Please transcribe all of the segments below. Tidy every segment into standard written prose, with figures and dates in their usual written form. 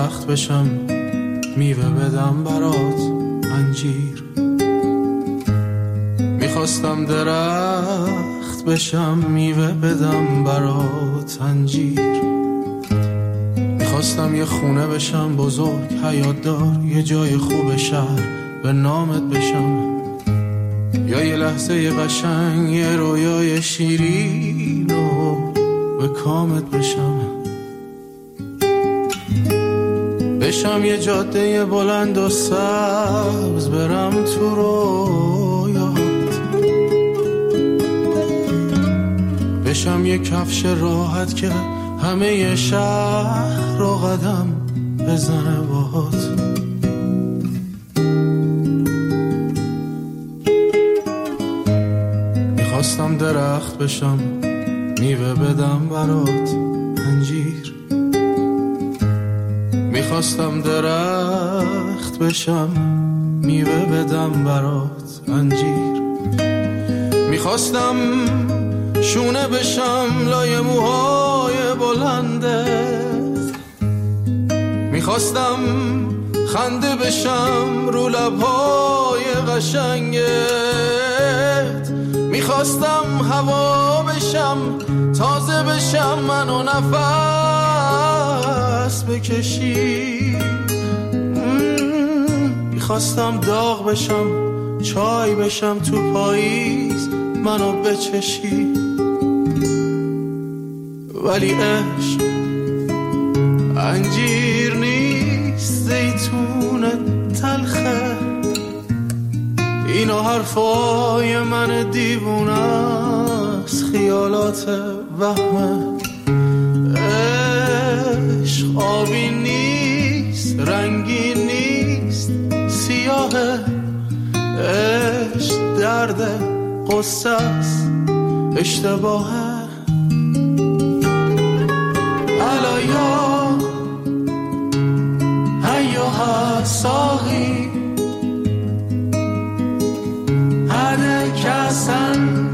درخت بشم میوه بدم برات انجیر. میخواستم درخت بشم میوه بدم برات انجیر. میخواستم یه خونه بشم بزرگ حیات دار، یه جای خوب شهر به نامت بشم، یا یه لحظه یه قشنگ یه رویای شیرین و به کامت بشم. بشم یه جاده بلند و سبز برم تو رویات. بشم یه کفش راحت که همه شهر رو قدم بزنه باهات. میخواستم درخت بشم میوه بدم برات انجیر. میخواستم درخت بشم میوه بدم برات انجیر. میخواستم شونه بشم لای موهای بلندت. میخواستم خنده بشم رو لبهای قشنگت. میخواستم هوا بشم تازه بشم منو نفس بکشی. میخواستم داغ بشم چای بشم تو پاییز منو بچشی. ولی عشق انجیر نیست زیتون تلخه. اینا حرفای من دیوونه است خیالات وهمه. عشق آبی نیست رنگی نیست سیاهه. عشق درد قصه است اشتباهه. الایا ایها صاحی هده کسن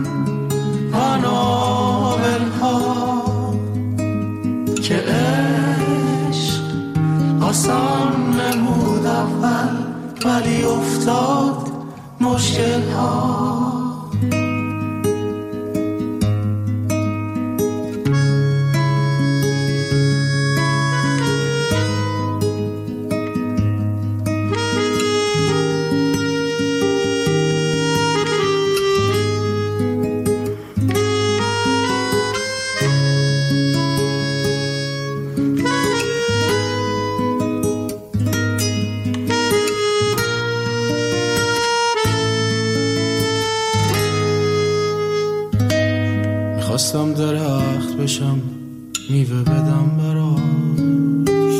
پانابلها که عشق آسان نمود اول ولی افتاد مشکل ها. خواستم درخت بشم میوه بدم براش.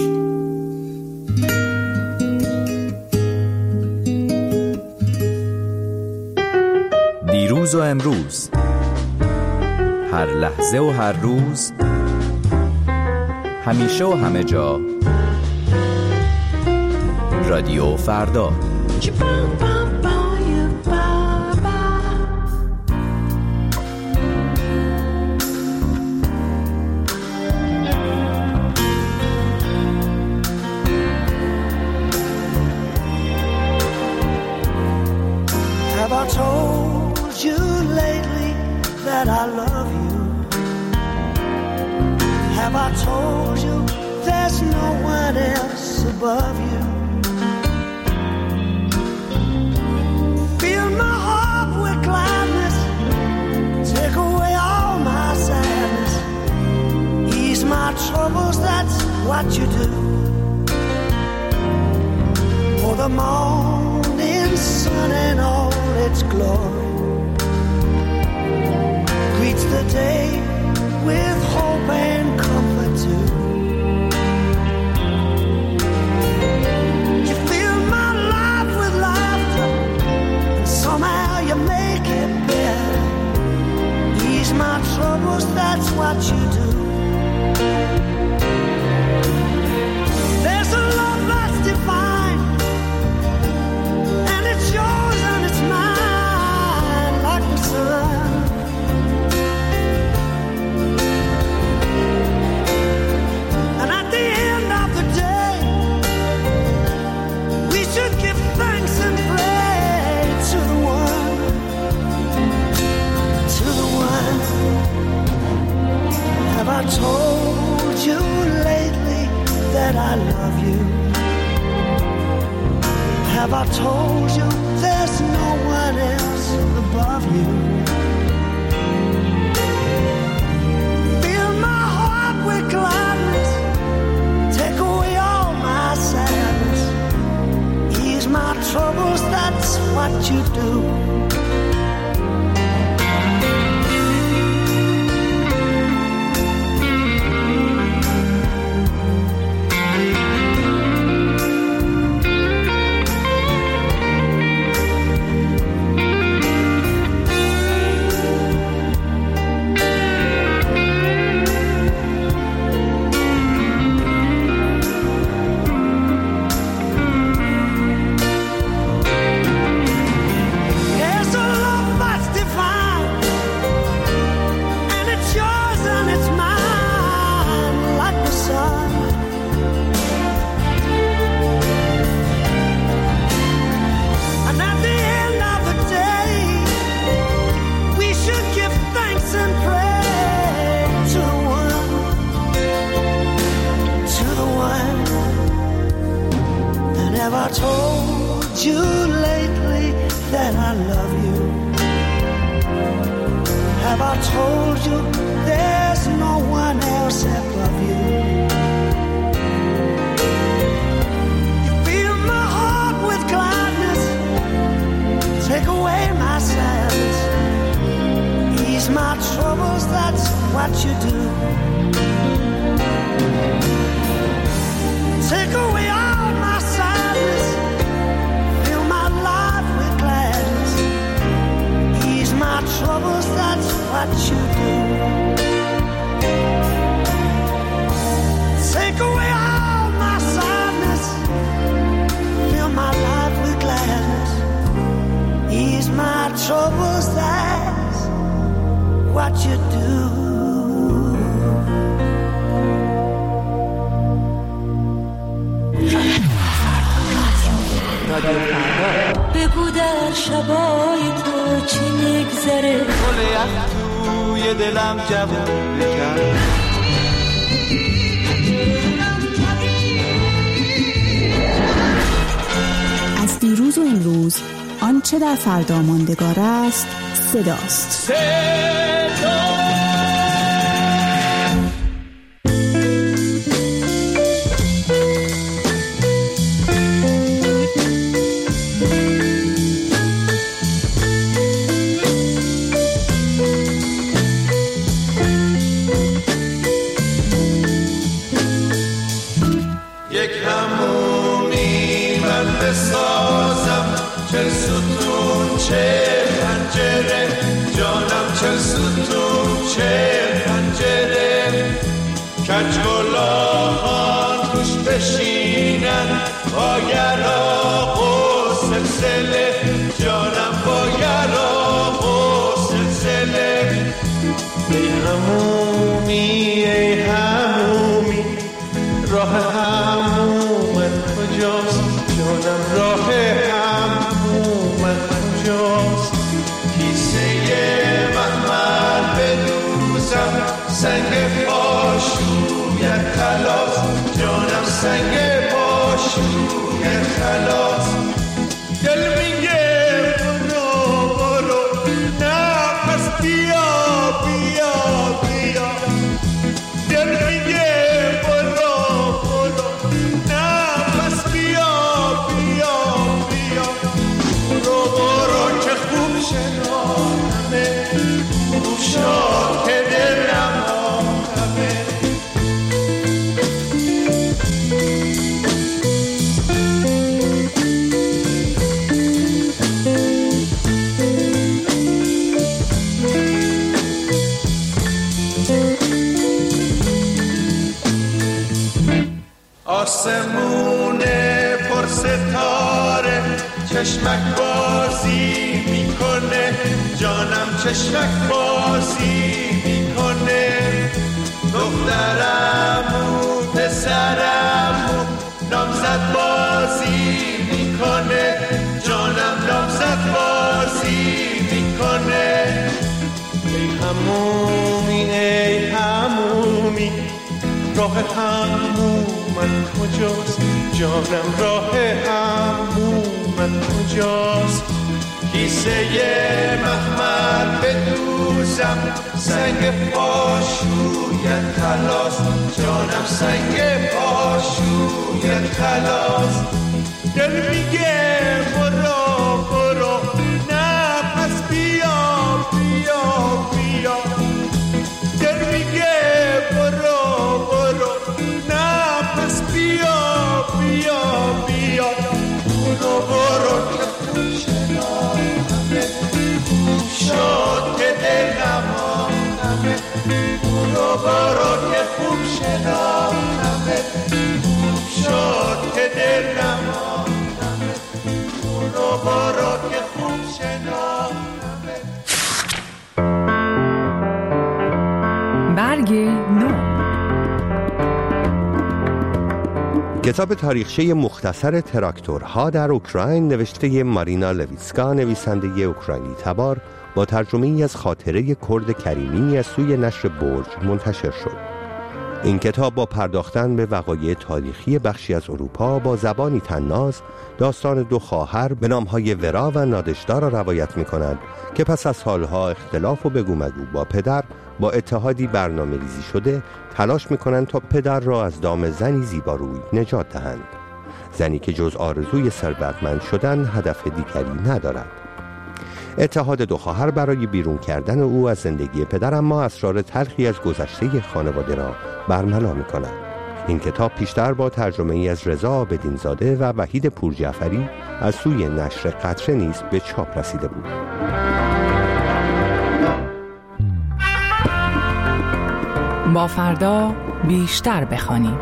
دیروز و امروز، هر لحظه و هر روز، همیشه و همه جا، رادیو فردا. Have I told you lately that I love you? Have I told you there's no one else above you? Fill my heart with gladness, take away all my sadness, ease my troubles, that's what you do. For the morning sun and all its glory greets the day with hope and comfort too. You fill my life with laughter and somehow you make it better. Ease my troubles, that's what you do. There's a love that's divine, and it's yours and it's mine like the sun. And at the end of the day, what you do. I told you lately that I love you? Have I told you there's no one else above you? You fill my heart with gladness, take away my sadness, ease my troubles, that's what you do. Take away all my sadness, fill my life with gladness, ease my troubles, that's what you do. Take away all my sadness, fill my life with gladness, ease my troubles, that's what you do. بگو در شبای تو چی میگذره، گل یخ توی دلم جوون بکرد. از دیروز و امروز آنچه در فردا ماندگار است صداست. کجگلاهان توش بشینن با یراق و سلسله، جانم با یراق و سلسله. ای همومی ای همومی راه همومت کجاست، جانم راه همومت کجاست. کیسه مخمل بدوزم سنگ پاشویت خلاص، جانم سنگ پاشویت خلاص. دل میگه برو برو نه پس بیا بیا بیا. دل میگه برو برو نه پس بیا بیا بیا. برو برو که خوب شنانمه، خوب شاد که دلم آمه. آسمون پر ستاره چشمک بازی میکنه، جانم چشمک بازی میکنه. دخترم و پسرم و نامزد بازی میکنه، جانم نامزد بازی میکنه. ای همومی ای همومی راه همومت کجاست، جانم راه همومت کجاست. کیسه مخمل بدوزم سنگ پاشویت خلاص، جانم سنگ پاشویت خلاص. دل میگه برو برو خوراک خوب شناختمه. برگ نو. کتاب تاریخچه مختصر تراکتورها در اوکراین نوشته مارینا لویتسکا، نویسنده اوکراینی تبار، با ترجمه ای از خاطره کرد کریمی از سوی نشر برج منتشر شد. این کتاب با پرداختن به وقایع تاریخی بخشی از اروپا با زبانی طناز داستان دو خواهر به نامهای ورا و نادشدا را روایت می کند که پس از سالها اختلاف و بگو مگو با پدر با اتحادی برنامه ریزی شده تلاش می کنند تا پدر را از دام زنی زیباروی نجات دهند. زنی که جز آرزوی ثروتمند شدن هدف دیگری ندارد. اتحاد دو خواهر برای بیرون کردن او از زندگی پدر اما اسرار تلخی از گذشته خانواده را برملا می کند. این کتاب پیشتر با ترجمه ای از رضا عابدین‌زاده و وحید پورجعفری از سوی نشر قطره نیز به چاپ رسیده بود. با فردا بیشتر بخوانیم.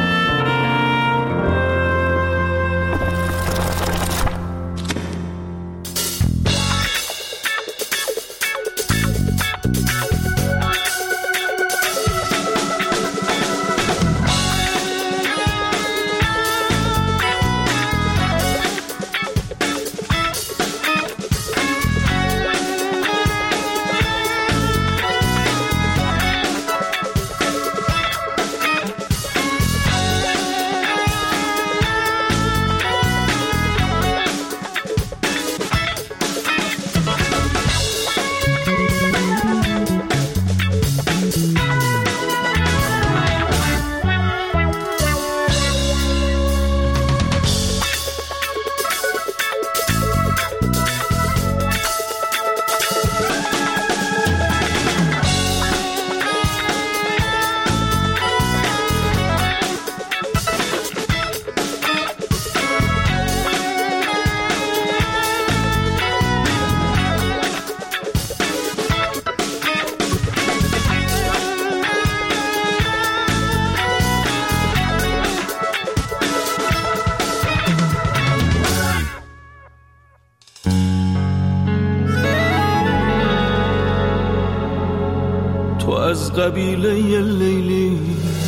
از قبیله لیلی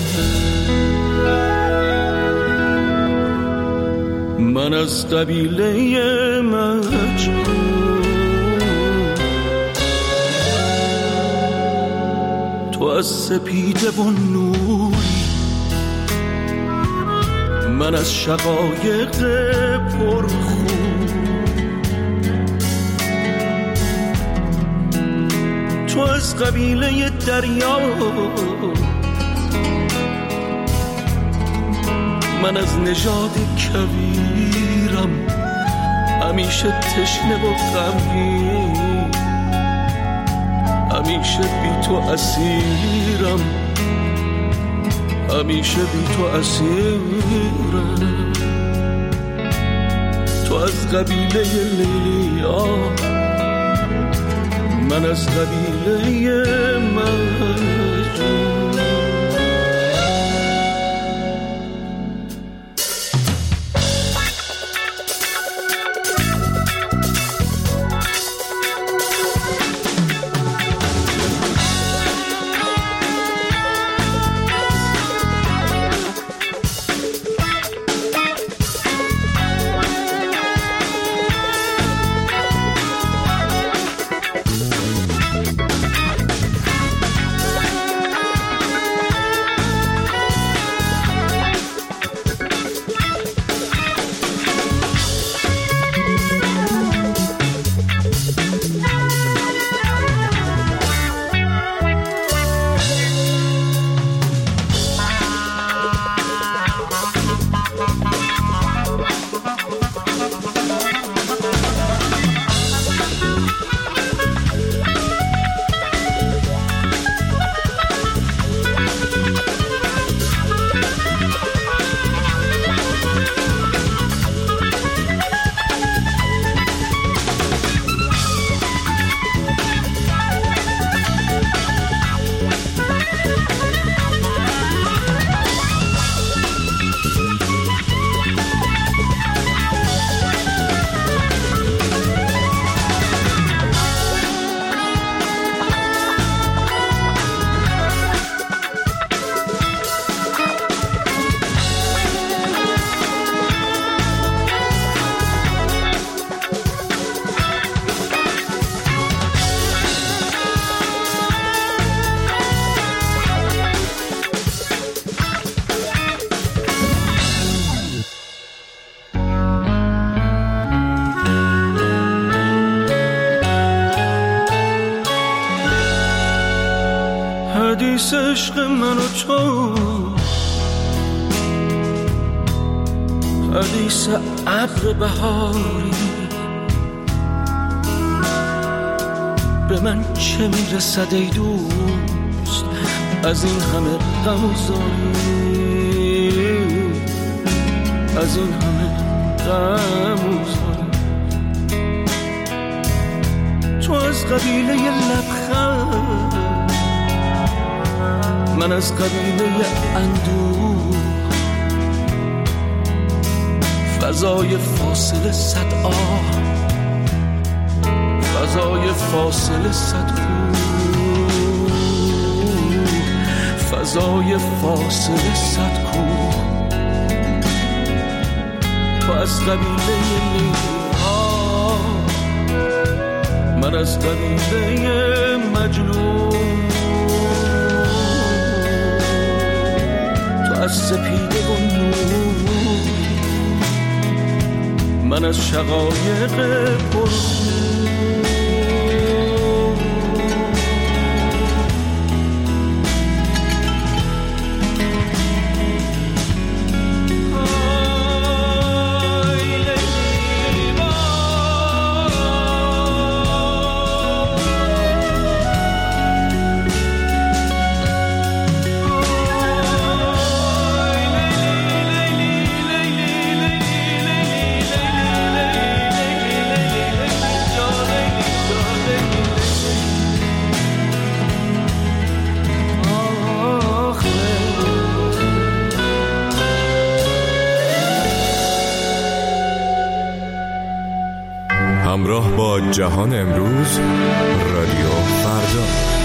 من از قبیله مجنون، تو از سپیده و نوری من از شقایق پرخون، تو از قبیله دریا من از نژاد کویرم، همیشه تشنه و غمگین، همیشه بی تو اسیرم، همیشه بی تو اسیرم. تو از قبیله لیلی من از قبیله مجنون. حدیث عشق من و تو، حدیث ابر بهاری، به من چه میرسد ای دوست از این همه غم و زاری، از این همه غم و زاری. تو از قبیله لبخند، من از قبیله اندوه، فضای فاصله صد آه، فضای فاصله صد کوه، فضای فاصله صد کوه. تو از قبیله لیلا، من از قبیله مجنون. تو از سپیده و نور، من از شقایق پرخون. همراه با جهان امروز، رادیو فردا.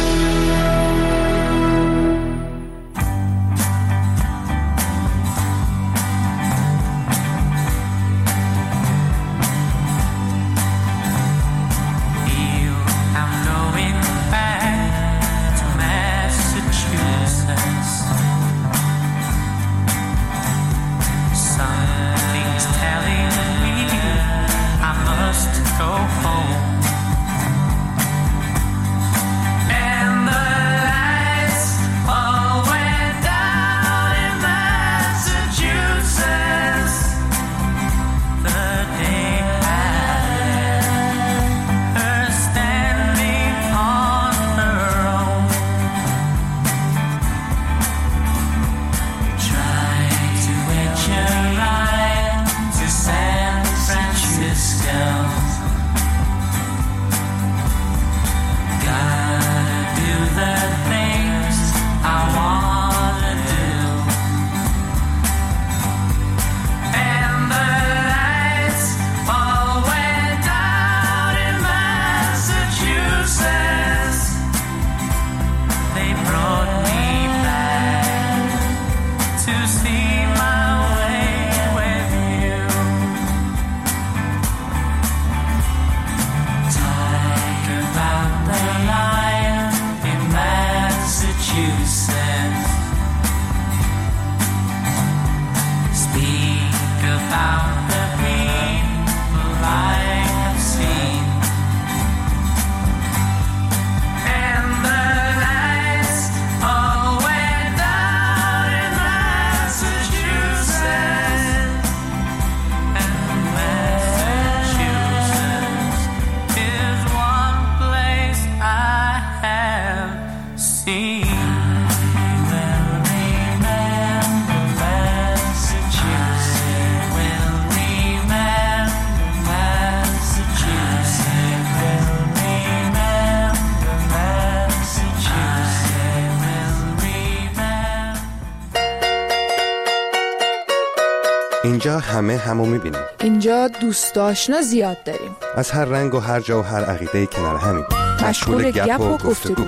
اینجا همه همو میبینیم. اینجا دوست آشنا زیاد داریم. از هر رنگ و هر جا و هر عقیده کنار همیم. مشغول گپ و گفتگو.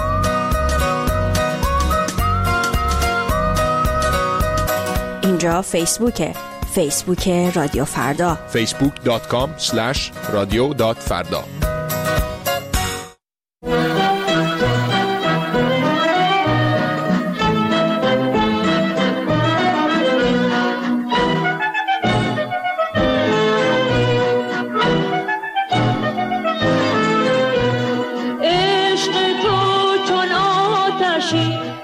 اینجا فیسبوکه. فیسبوک رادیو فردا. facebook.com/radio.farda. عشق تو چون آتشی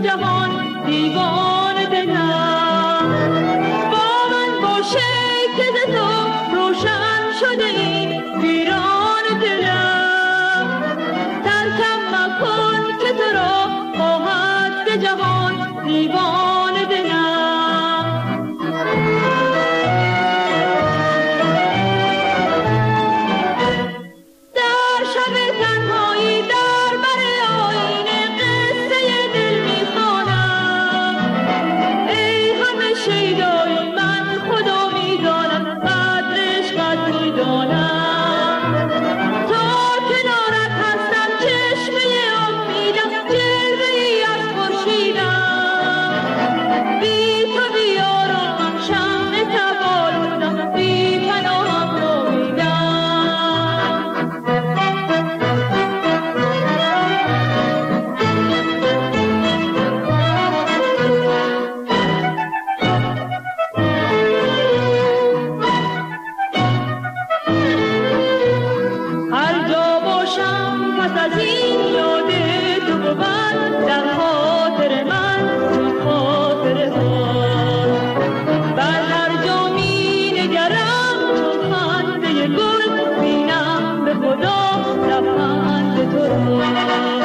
جهان دیوانه دلم با من باشه که ز تو روشن شده این ویران دلم ترکم مکن که تو را خواهد به جهان دیوانه دلم در شب تنهایی در بر آینه قصه دل میخوانم ای همه شیدای من خدا میدانم قدر عشقت میدانم تا کنارت هستم چشمه امیدم جلوه‌ای از خورشیدم بی تو بیارم شمع تبالودم بی پناهم نومیدم هر جا باشم پس از این یاد تو بود در خاطر من تو خاطر من بر هر جا می نگرم چون خنده گل بینم به خدا لبخند تو را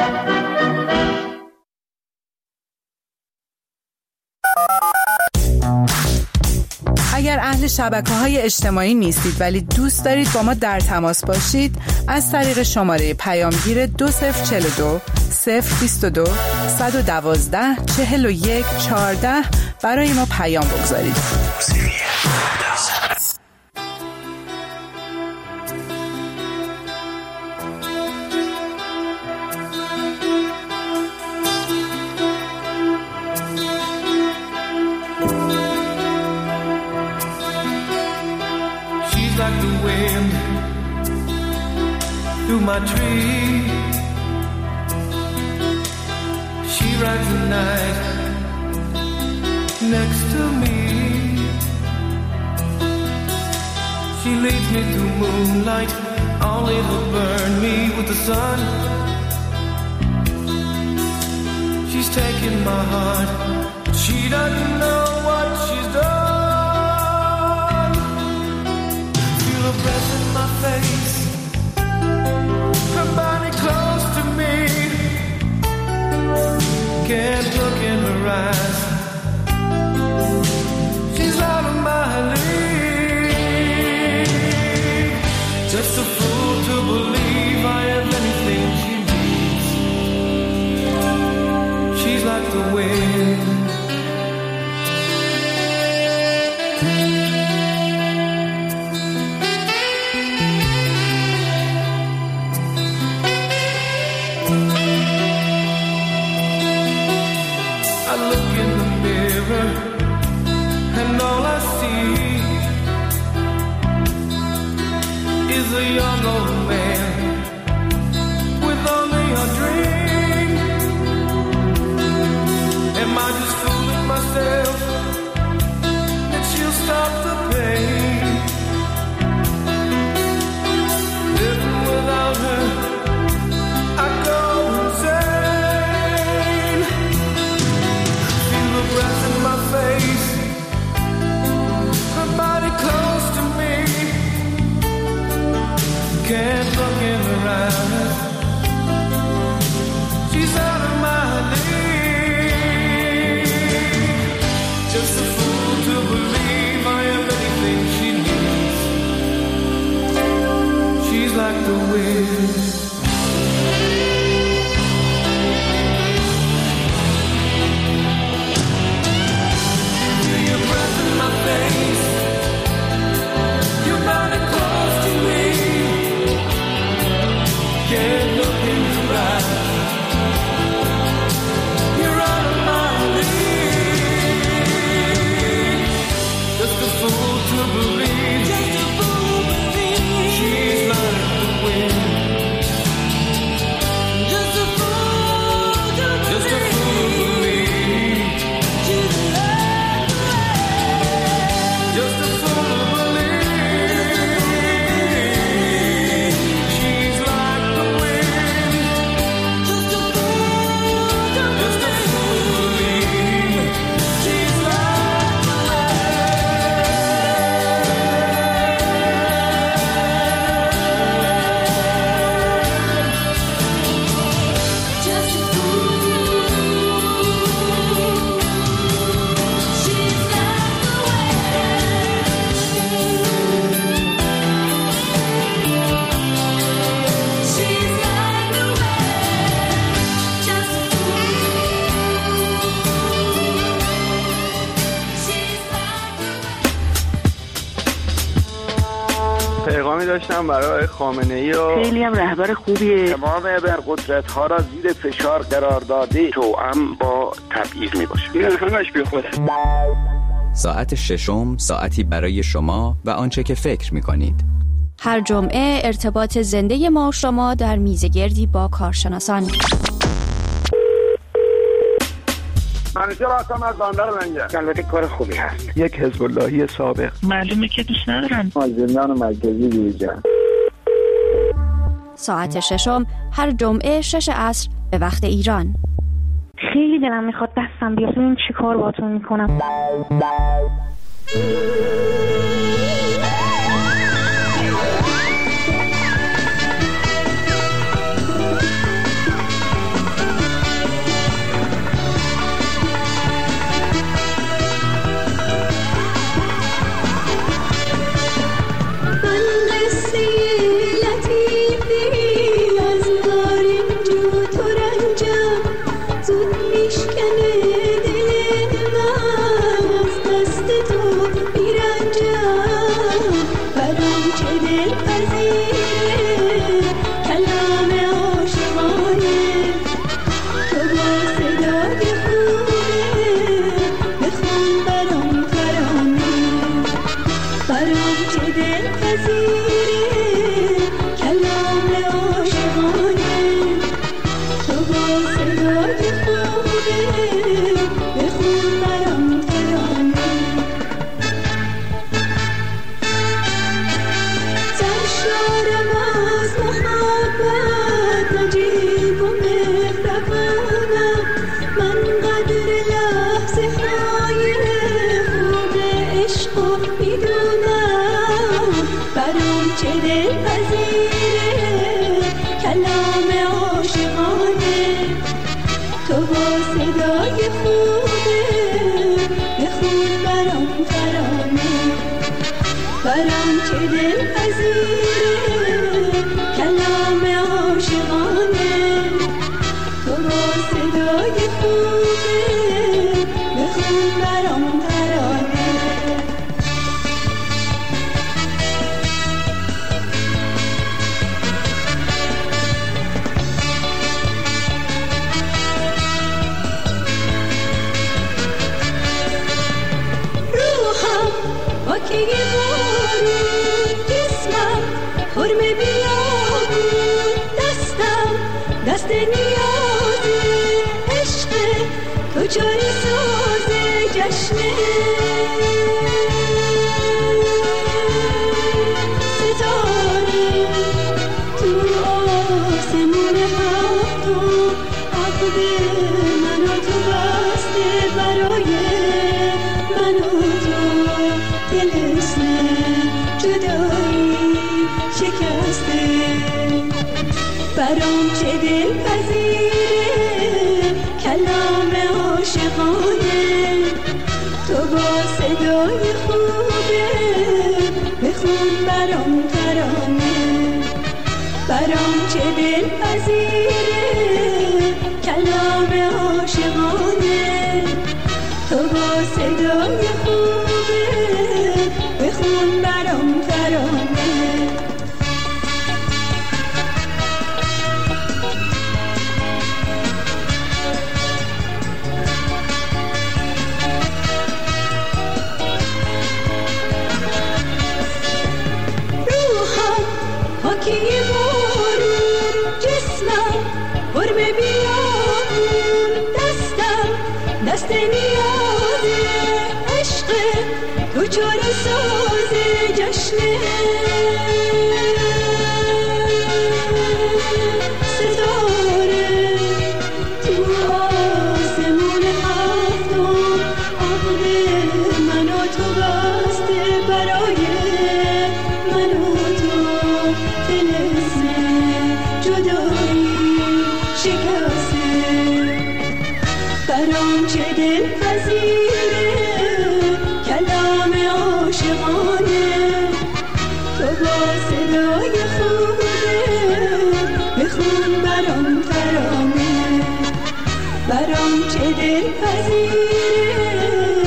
اگر اهل شبکه‌های اجتماعی نیستید ولی دوست دارید با ما در تماس باشید از طریق شماره پیامگیر 2042 022 112 41 14 برای ما پیام بگذارید. She's like the wind through my tree. She rides the night next to me. She leads me through moonlight, only to burn me with the sun. She's taking my heart, but she doesn't know what she's done. Feel her breath in my face, her body close to me. Can't look in her eyes, she's out of my league. Just a fool to believe I have anything she needs. She's like the wind. I look in the mirror and all I see is a young old man with only a dream. Am I just fooling myself that she'll stop the pain? Living without her, I go insane. Feel the breath in my face, her body close to me. Can't look in her eyes, she's out of my league. Just a fool to believe I am anything she needs. She's like the wind. Feel your breath in my face, your body close to me. Can't look in your eyes, you're out of my league. Just a fool to believe, she's like the wind. داشتم برای خامنه‌ای و خیلی هم رهبر خوبیه. تمام ابرقدرت‌ها را زیر فشار قرار داده توأم با تبعیض میباشه. این همش بیخوده. ساعت ششم، ساعتی برای شما و آنچه که فکر می‌کنید. هر جمعه ارتباط زنده ما و شما در میزگردی با کارشناسان. منیجر هستم از بندر منجر. البته کار خوبی هست. یک حزب اللهی سابق. معلومه که دوست ندارن. زندان مرکزی دیجان. ساعت ششم هر جمعه 6 عصر به وقت ایران. خیلی دلم میخواد دستم بیاد ببین چی کار باهاتون میکنم.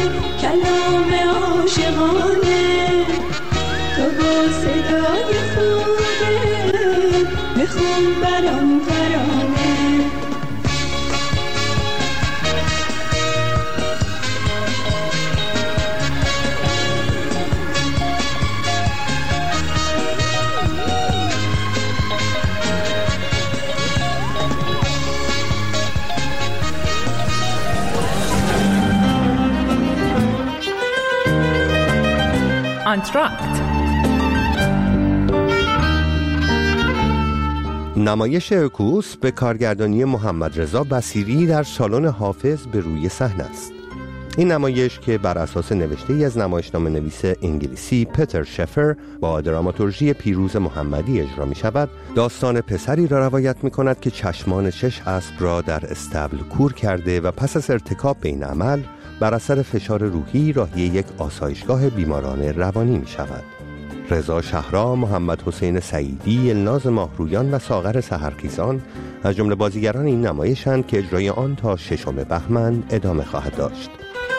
کلام عاشقانه تو با صدای خوب آنتراکت. نمایش اکوس به کارگردانی محمد رضا بصیری در سالن حافظ به روی صحنه است. این نمایش که بر اساس نوشته‌ای از نمایشنامه نویس انگلیسی پتر شفر با دراماتورژی پیروز محمدی اجرا می شود، داستان پسری را روایت می کند که چشمان 6 اسب را در استبل کور کرده و پس از ارتکاب به این عمل بر اثر فشار روحی راهی یک آسایشگاه بیماران روانی می شود. رضا شهرام، محمد حسین سعیدی، الناز ماهرویان و ساغر سحرخیزان از جمله بازیگران این نمایشند که اجرای آن تا 6 بهمن ادامه خواهد داشت.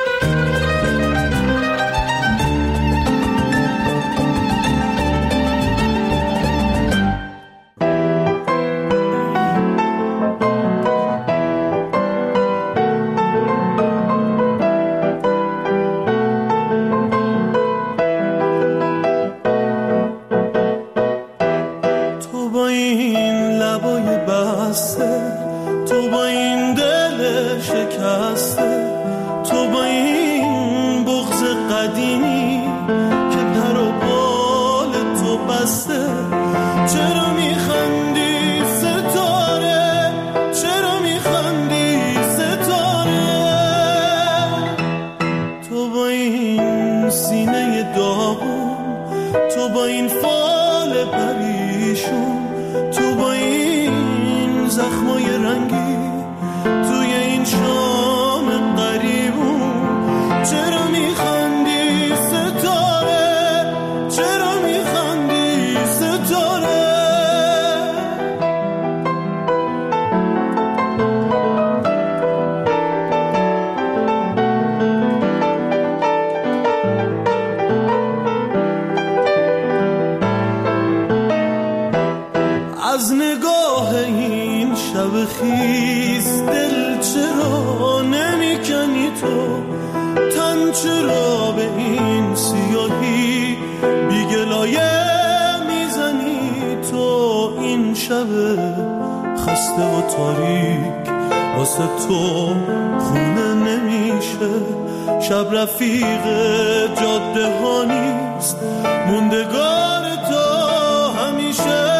از نگاه این شب خیز دل چرا نمیکنی تو، تن چرا به این سیاهی بی گلایه میزنی تو، این شب خسته و تاریک واسه تو خونه نمیشه، شب رفیق جاده ها نیست موندگار تو همیشه.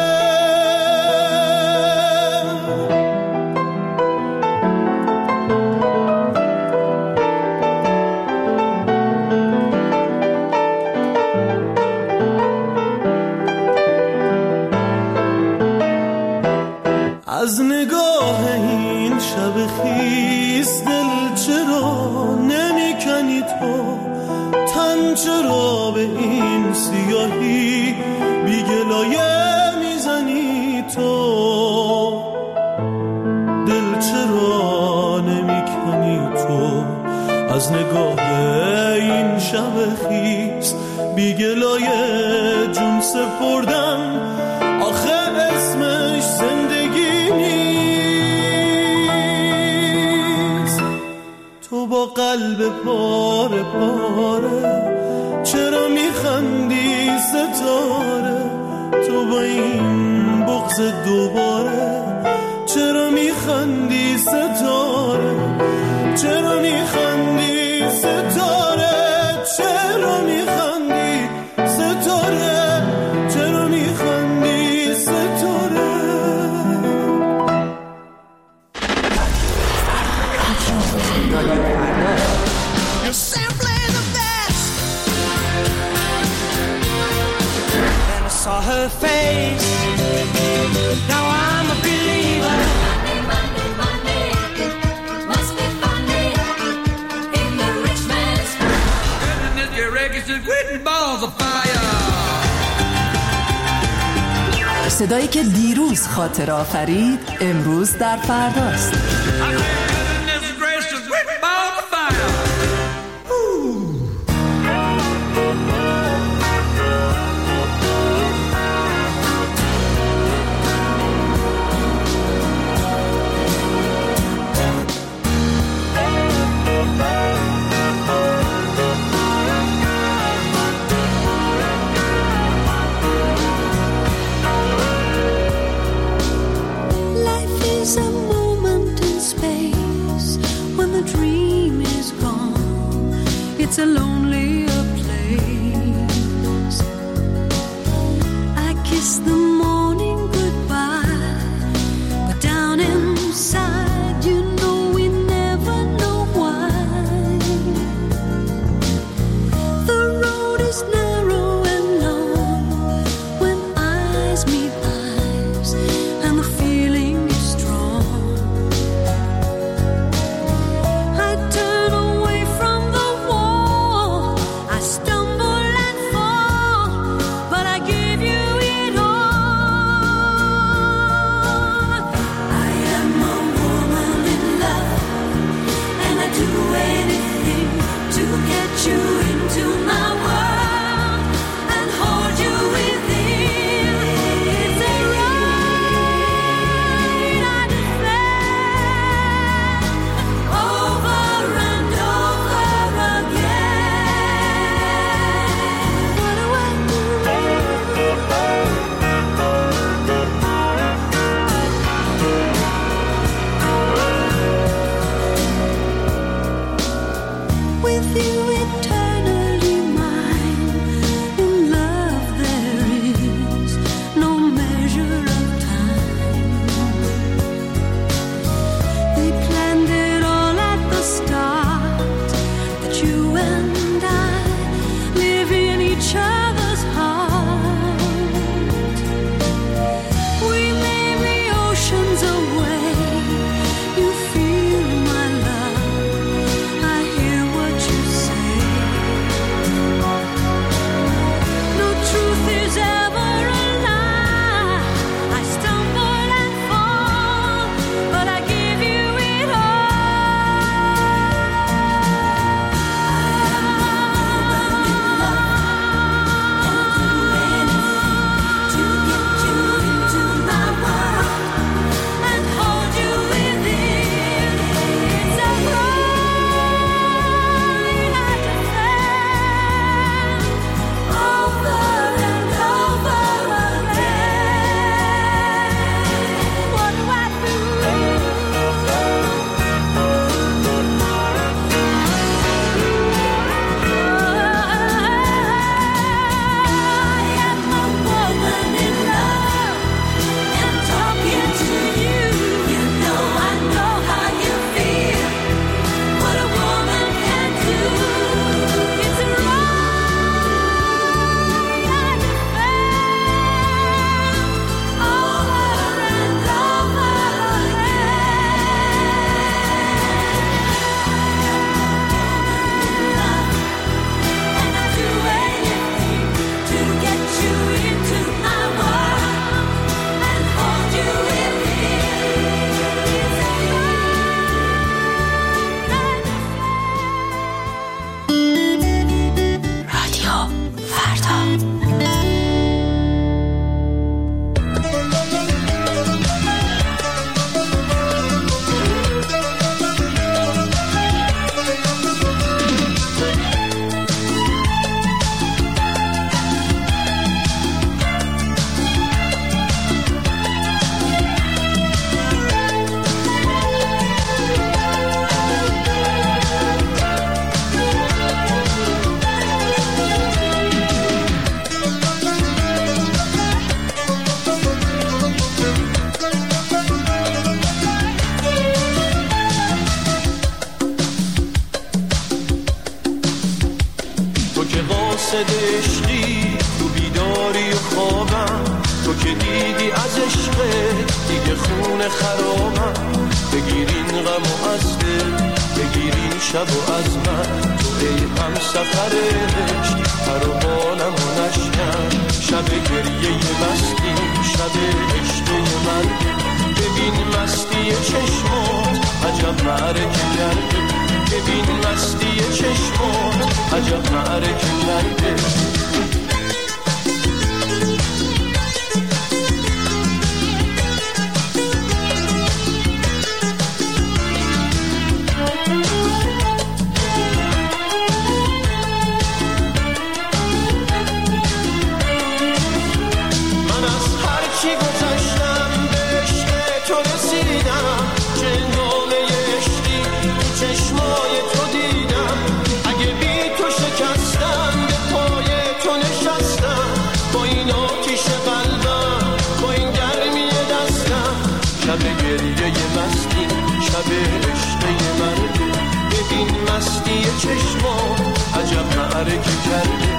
از نگاه این شب خیز دل چرا نمیکنی تو، تن چرا به این سیاهی بی گلایه میزنی تو، دل چرا نمیکنی تو، از نگاه این شب خیز بی گلایه جون سپردم، آخه اسمش زندگی نیست. تو با قلب پاره پاره چرا میخندی ستاره، تو با این بغض دوباره چرا میخندی ستاره، چرا میخندی ستاره، چرا میخندی ستاره، چرا میخندی ستاره. You're simply the best. Then I saw her face. Now I'm a believer. Monday, Monday, must be funny in the rich man's goodness, your records are written balls of fire. صدایی که دیروز خاطر آفرید امروز در فرداست. It's a lonelier place. قاصد عشقی تو بیداری و خوابم، تو که دیدی از عشق دیگه خون خرابم. بگیرین غم و از دل، بگیرین شب و از من، تو ای هم سفر عشق پر و بالم و نشکن. شب گریه مستی، شب عشق من، ببین مستی چشمات عجب معرکه کرده. ببین مستی چشمات عجب معرکه کرده. من از هر چی گذشتم به عشق تو رسیدم. چندانه عشقی تو چشمای تو دیدم. اگه بی تو شکستم به پای تو نشستم. با این آتیش قلبم، با این گرمی دستم. شب گریه مستی، شب عشق من، ببین مستی چشمات عجب معرکه کرده.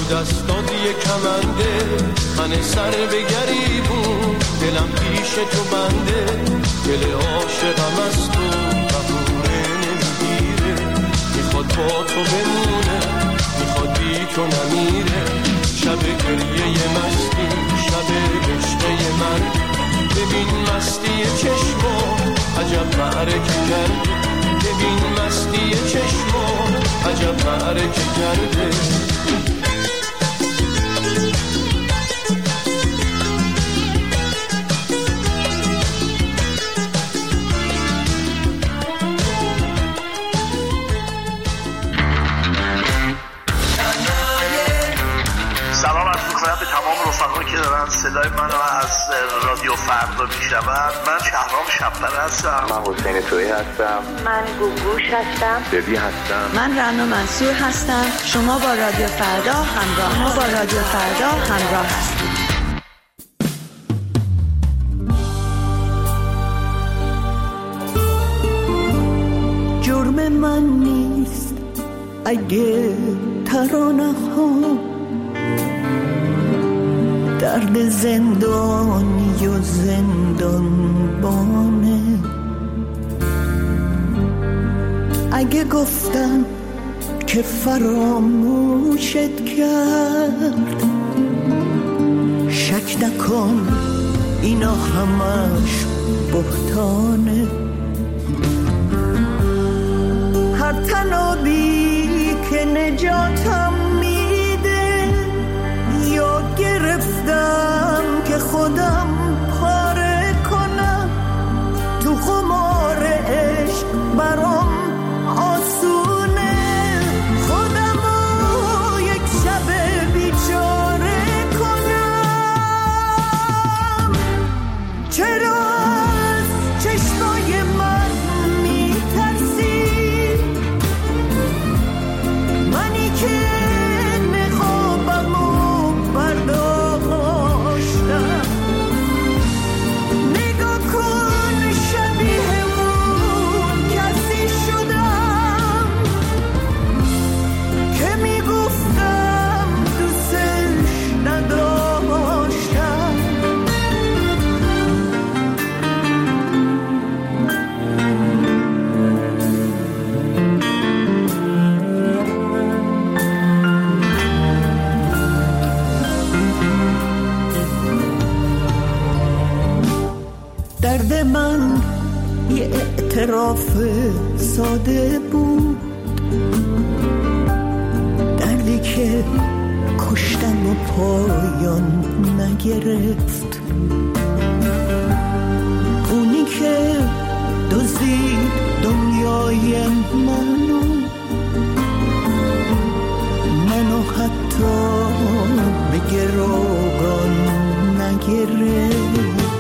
دستات یه کمنده، من سر به گریبون، دلم پیش تو بنده، دل عاشقم از تو قبوله نمیگیره، میخواد با تو بمونه، میخواد بی تو نمیره. شب گریه مستی، شب عشقه من، ببین مستی چشمو عجب معرکه کرده، ببین مستی چشمو عجب معرکه کرده. که دارن صدای منو از رادیو فردا میشنون. من شهرام شب‌بر هستم. من حسین تویی هستم. من گوگوش هستم. ببی هستم. من رنا منصور هستم. شما با رادیو فردا همراه هستید. جرم من نیست اگه ترانه ها درد زندانی و زندانبانه. اگه گفتم که فراموشت کرد، شک نکن اینا همش بهتانه. هر تنابی که نجاتم میده، یا گرفتم که خودم پاره کنم. تو خمار عشق برام آسونه، خودمو یک شب بیچاره کنم. چرا از چشمای من میترسی؟ منی که نخوابمو برداشتم. نگاه کن شبیه اون کسی شدم که میگفتم دوستش نداشتم. درد من یه اعتراف ساده بود، دردی که کشتن و پایان نگرفت. اونی که دزدید دنیای منو حتی به گروگان نگرفت.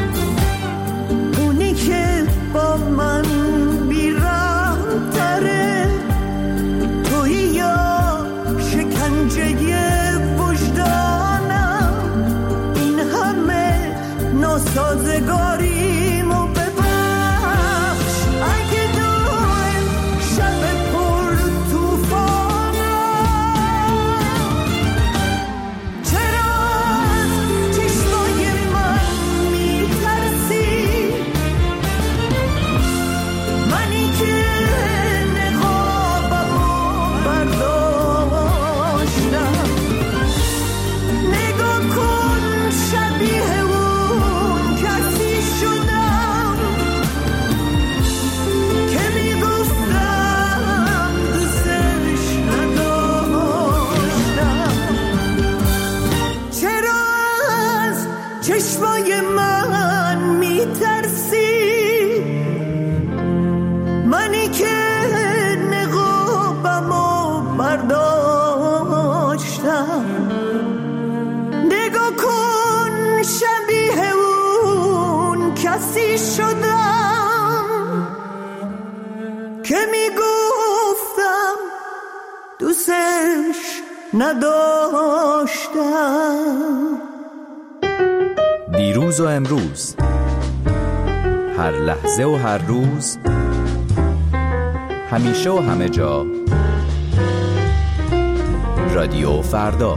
اونی که با من بیرحم تره، تویی یا شکنجه وجدانم. این همه ناسازگاریمو ببخش، اگه دایم شب پر توفانم. چرا از چشمای من میترسی؟ منی که نقابمو برداشتم. نگاه کن شبیه اون کسی شدم که میگفتم دوستش نداشتم. چرا از چشمای من میترسی؟ منی که نقابمو برداشتم. نگاه کن شبیه اون کسی شدم که میگفتم دوستش نداشتم. دیروز و امروز، هر لحظه و هر روز، همیشه و همه جا، رادیو فردا.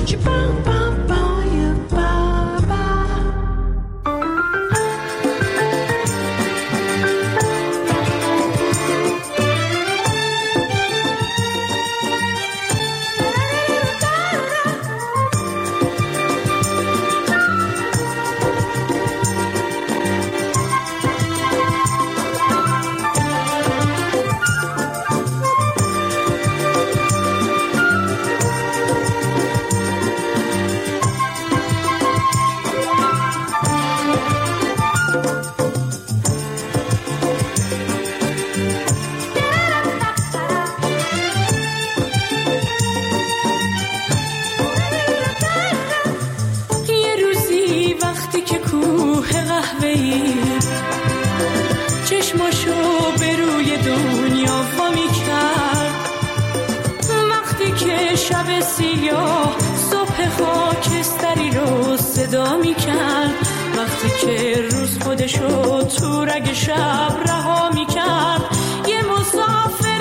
وقتی که روز خودشو تو رگ شب رها میکرد، یه مسافر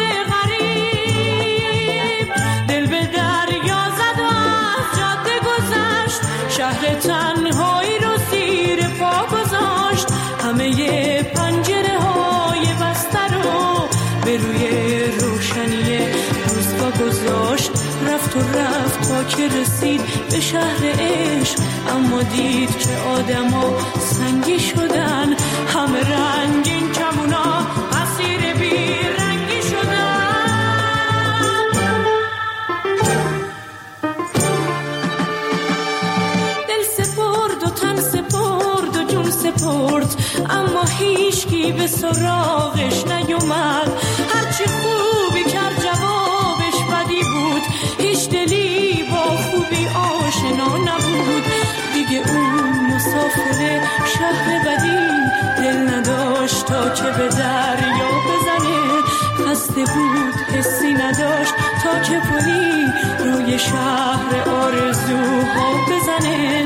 غریب دل به دریا زد و از جاده گذشت، شهر تنهایی رو زیر پا گذاشت، همه پنجره های بسته رو به روی روشنی روزگاه گذاشت، رفت تا که رسید به شهر عشق، اما دید که آدما سنگی شدن، همه رنگین کمونا اسیر بی رنگی شدن. دل سپرد و تن سپرد و جون سپرد، اما هیچکی به سراغش نیومد، هرچی خوبی کرد جوابش بدی بود، هیچ دلی با خوبی آشنا نبود، دیگه اون مسافر شهر قدیم دل نداشت تا که به دریا بزنه، خسته بود حسی نداشت تا که پلی روی شهر آرزوها بزنه.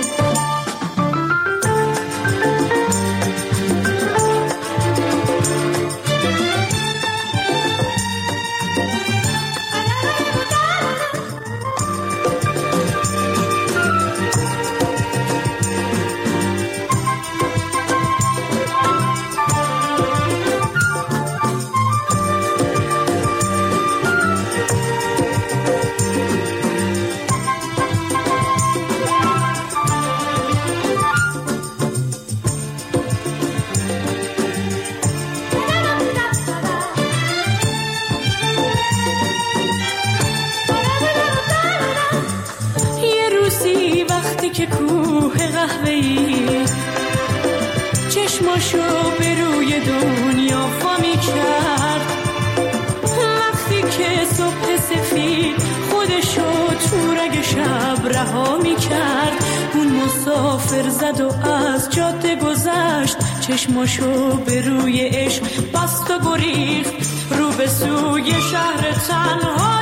که کوه قهوه‌ای چشماشو به روی دنیا وامی کرد، وقتی که صبح سفید خودشو تو رگ شب رها می کرد، اون مسافر زد و از جاده گذشت، چشماشو به روی عشق بست و گریخت رو به سوی شهر تنها